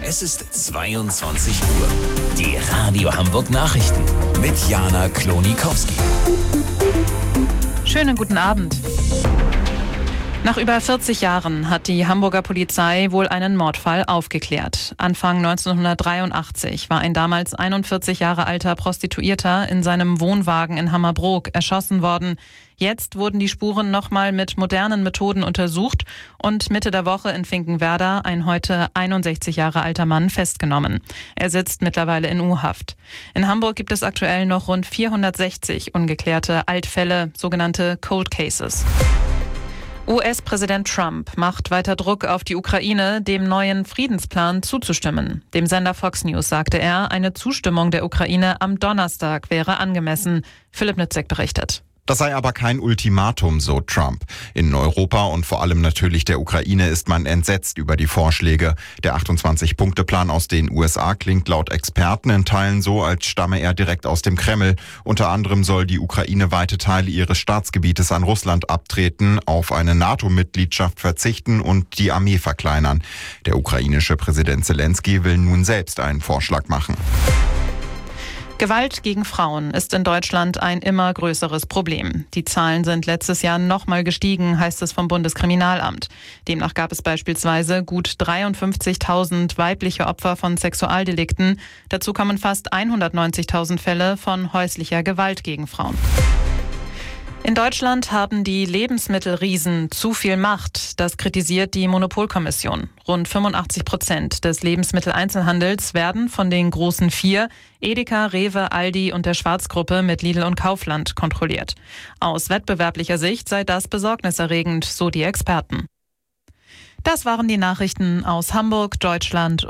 Es ist 22 Uhr. Die Radio Hamburg Nachrichten mit Jana Klonikowski. Schönen guten Abend. Nach über 40 Jahren hat die Hamburger Polizei wohl einen Mordfall aufgeklärt. Anfang 1983 war ein damals 41 Jahre alter Prostituierter in seinem Wohnwagen in Hammerbrook erschossen worden. Jetzt wurden die Spuren nochmal mit modernen Methoden untersucht und Mitte der Woche in Finkenwerder ein heute 61 Jahre alter Mann festgenommen. Er sitzt mittlerweile in U-Haft. In Hamburg gibt es aktuell noch rund 460 ungeklärte Altfälle, sogenannte Cold Cases. US-Präsident Trump macht weiter Druck auf die Ukraine, dem neuen Friedensplan zuzustimmen. Dem Sender Fox News sagte er, eine Zustimmung der Ukraine am Donnerstag wäre angemessen. Philipp Nützek berichtet. Das sei aber kein Ultimatum, so Trump. In Europa und vor allem natürlich der Ukraine ist man entsetzt über die Vorschläge. Der 28-Punkte-Plan aus den USA klingt laut Experten in Teilen so, als stamme er direkt aus dem Kreml. Unter anderem soll die Ukraine weite Teile ihres Staatsgebietes an Russland abtreten, auf eine NATO-Mitgliedschaft verzichten und die Armee verkleinern. Der ukrainische Präsident Zelensky will nun selbst einen Vorschlag machen. Gewalt gegen Frauen ist in Deutschland ein immer größeres Problem. Die Zahlen sind letztes Jahr nochmal gestiegen, heißt es vom Bundeskriminalamt. Demnach gab es beispielsweise gut 53.000 weibliche Opfer von Sexualdelikten. Dazu kommen fast 190.000 Fälle von häuslicher Gewalt gegen Frauen. In Deutschland haben die Lebensmittelriesen zu viel Macht. Das kritisiert die Monopolkommission. Rund 85% des Lebensmitteleinzelhandels werden von den großen vier, Edeka, Rewe, Aldi und der Schwarzgruppe mit Lidl und Kaufland, kontrolliert. Aus wettbewerblicher Sicht sei das besorgniserregend, so die Experten. Das waren die Nachrichten aus Hamburg, Deutschland